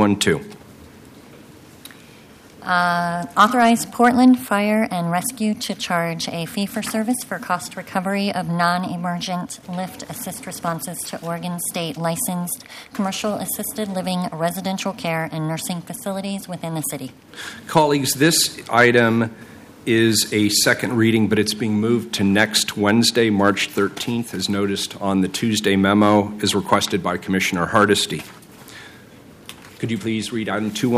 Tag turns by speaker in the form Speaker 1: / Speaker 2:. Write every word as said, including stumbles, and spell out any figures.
Speaker 1: twelve.
Speaker 2: Uh, authorize Portland Fire and Rescue to charge a fee-for-service for cost recovery of non-emergent lift assist responses to Oregon State licensed commercial assisted living, residential care, and nursing facilities within the city.
Speaker 1: Colleagues, this item is a second reading, but it's being moved to next Wednesday, March thirteenth, as noticed on the Tuesday memo, as requested by Commissioner Hardesty. Could you please read item two one?